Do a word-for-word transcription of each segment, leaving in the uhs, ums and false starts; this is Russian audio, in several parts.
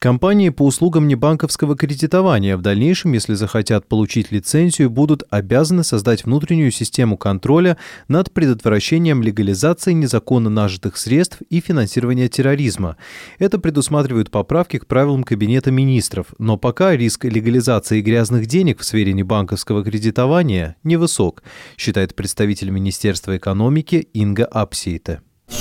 Компании по услугам небанковского кредитования в дальнейшем, если захотят получить лицензию, будут обязаны создать внутреннюю систему контроля над предотвращением легализации незаконно нажитых средств и финансирования терроризма. Это предусматривают поправки к правилам Кабинета министров, но пока риск легализации грязных денег в сфере небанковского кредитования невысок, считает представитель Министерства экономики Инга Апсейте.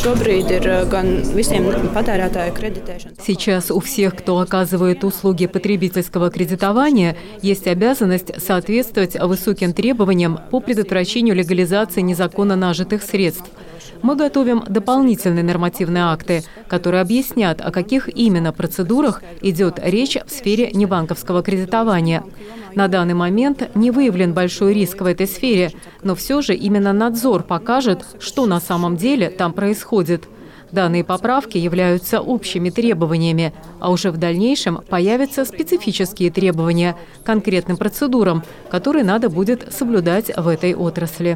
Сейчас у всех, кто оказывает услуги потребительского кредитования, есть обязанность соответствовать высоким требованиям по предотвращению легализации незаконно нажитых средств. Мы готовим дополнительные нормативные акты, которые объяснят, о каких именно процедурах идет речь в сфере небанковского кредитования. На данный момент не выявлен большой риск в этой сфере, но все же именно надзор покажет, что на самом деле там происходит. Данные поправки являются общими требованиями, а уже в дальнейшем появятся специфические требования к конкретным процедурам, которые надо будет соблюдать в этой отрасли.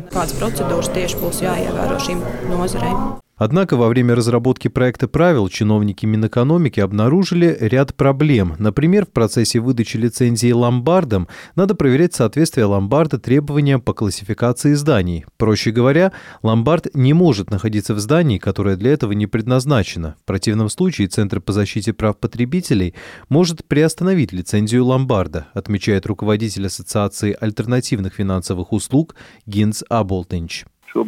Однако во время разработки проекта правил чиновники Минэкономики обнаружили ряд проблем. Например, в процессе выдачи лицензии ломбардам надо проверять соответствие ломбарда требованиям по классификации зданий. Проще говоря, ломбард не может находиться в здании, которое для этого не предназначено. В противном случае Центр по защите прав потребителей может приостановить лицензию ломбарда, отмечает руководитель Ассоциации альтернативных финансовых услуг Гинс Аболтинч.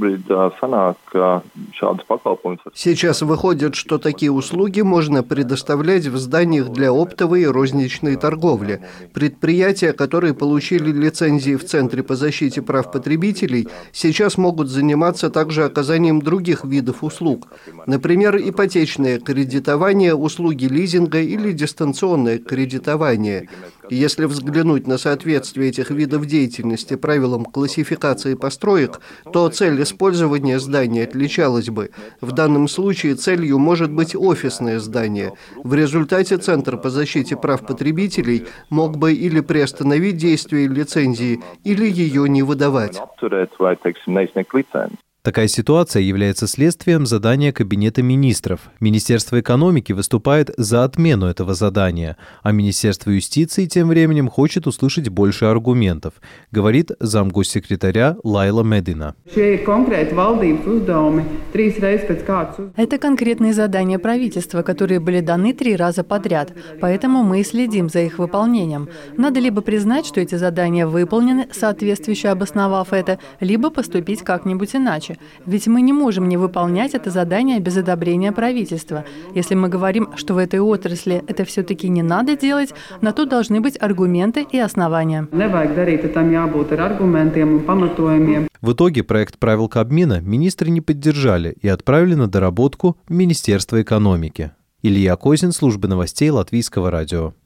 Сейчас выходит, что такие услуги можно предоставлять в зданиях для оптовой и розничной торговли. Предприятия, которые получили лицензии в Центре по защите прав потребителей, сейчас могут заниматься также оказанием других видов услуг. Например, ипотечное кредитование, услуги лизинга или дистанционное кредитование. Если взглянуть на соответствие этих видов деятельности правилам классификации построек, то цель использования здания отличалась бы. В данном случае целью может быть офисное здание. В результате Центр по защите прав потребителей мог бы или приостановить действие лицензии, или ее не выдавать. Такая ситуация является следствием задания Кабинета министров. Министерство экономики выступает за отмену этого задания, а Министерство юстиции тем временем хочет услышать больше аргументов, говорит замгоссекретаря Лайла Медина. Это конкретные задания правительства, которые были даны три раза подряд, поэтому мы и следим за их выполнением. Надо либо признать, что эти задания выполнены, соответствующе обосновав это, либо поступить как-нибудь иначе. Ведь мы не можем не выполнять это задание без одобрения правительства. Если мы говорим, что в этой отрасли это все-таки не надо делать, на то должны быть аргументы и основания. В итоге проект правил Кабмина министры не поддержали и отправили на доработку в Министерство экономики. Илья Козин, служба новостей Латвийского радио.